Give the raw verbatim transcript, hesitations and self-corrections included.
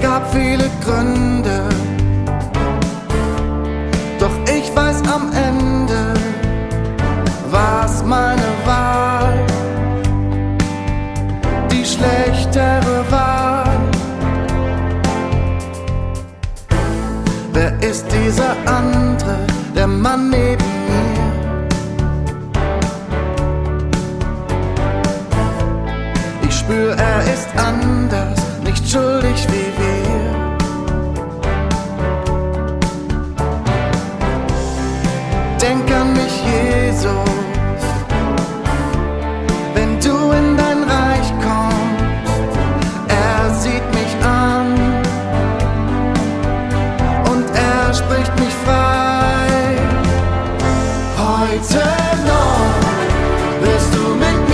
gab viele Gründe, doch ich weiß am Ende, war's meine Wahl, die schlechtere Wahl. Wer ist dieser andere, der Mann neben mir? Ich spür, er ist anders